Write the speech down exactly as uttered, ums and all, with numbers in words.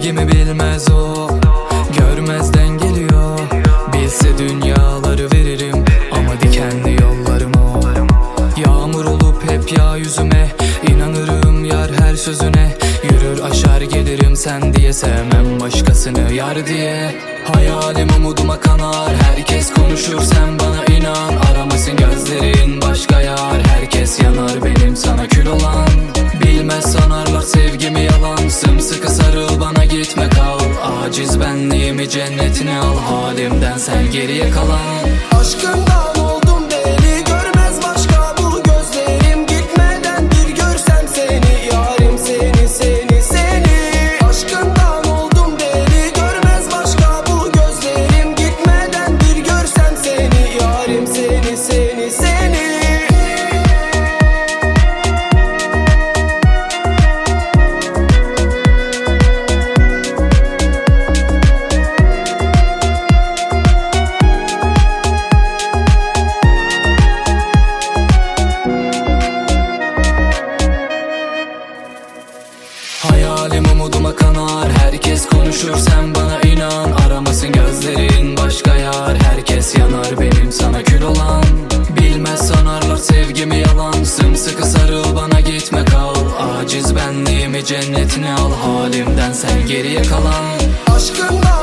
sevgimi bilmez o, görmezden geliyor. Bilse dünyaları veririm ama dikenli yollarım o. Yağmur olup hep yağ yüzüme, inanırım yar her sözüne. Yürür aşar gelirim sen diye, sevmem başkasını yar diye. Hayalim umuduma kanar, herkes konuşur sen bana inan. Aramasın gözlerin başka yar, herkes yanar benim sana kül olan. Bilmez sanarlar sevgimi yalan, sımsıkı sarıl bana gitme kal. Aciz benliğimi cennetine al, halimden sen geriye kalan. Aşkından oldum deli, görmez başka bu gözlerim. Gitmeden bir görsem seni yarim, seni seni seni. Aşkından oldum deli, görmez başka bu gözlerim. Gitmeden bir görsem seni yarim, seni seni seni. Hayalim umuduma kanar, herkes konuşur sen bana inan. Aramasın gözlerin başka yar, herkes yanar benim sana kül olan. Bilmez sanarlar sevgimi yalan, sımsıkı sarıl bana gitme kal. Aciz benliğimi cennetine al, halimden sen geriye kalan. Aşkından